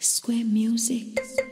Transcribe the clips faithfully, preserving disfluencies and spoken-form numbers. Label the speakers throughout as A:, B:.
A: Square Music.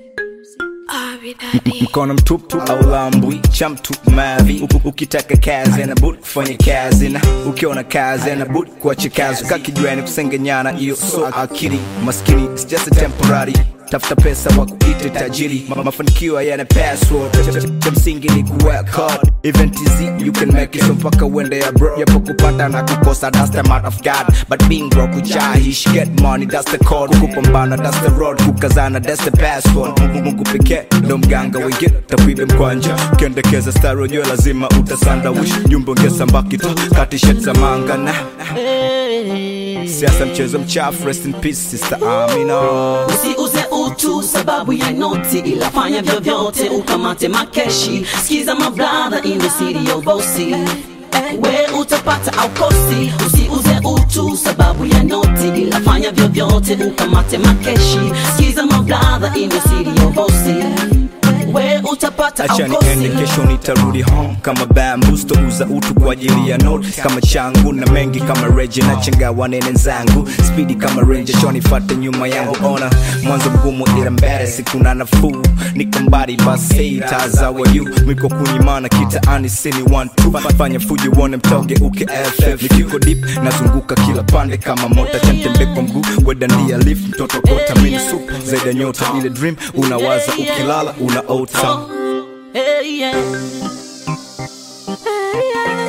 B: Mkono mtupu au lambwi cha mtu mavi. Ukitaka kazi na budi kufanya kazi, na ukiona kazi na budi kuacha kazi. Kakijuani kusengenyana iyo so akili. Maskini it's just a temporary. Tafuta pesa wa kuite tajiri. Mafanikio yana password. Cha msingi ni kuwork hard. Event easy, you can make it. So mpaka uende ya bro. Yapo kupata na kukosa, that's the matter of God. But being broke kujahish, get money, that's the code. Kukupambana, that's the road. Kukazana, that's the password. Mungu pekee ndo mganga, wengine tapibe mkwanja. Kendekeza star ujue lazima utasanda wish. Jumbo ngesa mbakito, kati shet za mangana. Siasa mchezo mchafu, rest in peace sister Amina.
C: Usiuze utu sababu ya noti, ila fanya vyovyote ukamate makeshi. Skiza my brother in the city of Bossy, we utapata au kosi. Usiuze utu sababu ya noti, ila fanya vyovyote ukamate makeshi. Skiza my brother in the city of Bossy, we utapata au kosi.
B: Achani ende kesho nitarudi home kama bamboo. Sto uza utu kwa ajili ya note kama changu, na mengi kama Reggie na chenga wanene nzangu. Speedy kama ranger choni fate nyuma yangu. Ona mwanzo mgumu ila mbele siku na nafuu. Niko mbali basi hey taza wa you. Mwiko kunyimana kitaani sini one two. Fanya fuji uone mtoge uke F F. Nikiko deep nazunguka kila pande kama mota. Chantembe kwa mguu weda ndia lift mtoto kota mini soup. Zaida nyota ile dream unawaza ukilala una ota.
C: Hey yeah. Hey yeah.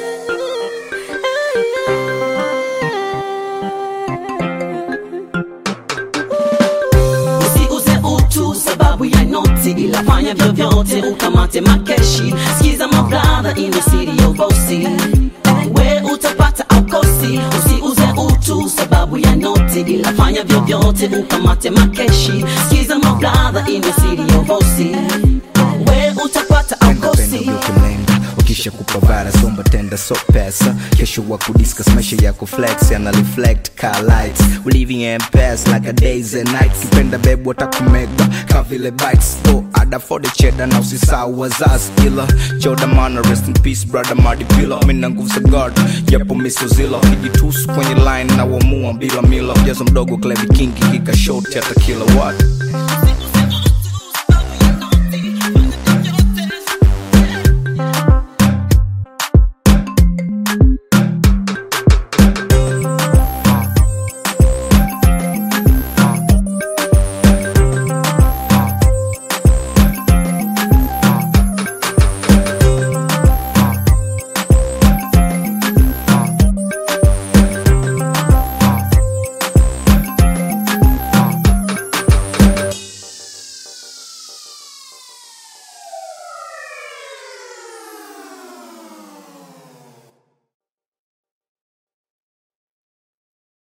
C: Usiuze utu sababu ya noti, ila fanya vyovyote ukamate makeshi. Skiza my brother in the city of Bossy, we utapata au kosi. Usiuze utu sababu ya noti, ila fanya vyovyote ukamate makeshi. Skiza my brother in the city of Bossy, we utapata au kosi.
B: Ukisha kupavara somba tenda so pesa. Kesho waku discuss maisha yako flex yana reflect car lights. We living in past like a days and nights. Kipenda babe watakumega kavile bites. Oh ada for the cheddar na usisahau wazazi. Ila Joda mana rest in peace brother Mardi Pillow. Mina nguvu za God yapo miso zilo. Kijitusu kwenye line na wamua bila milo. Jazo mdogo Clevy King kika short hata kilowatt.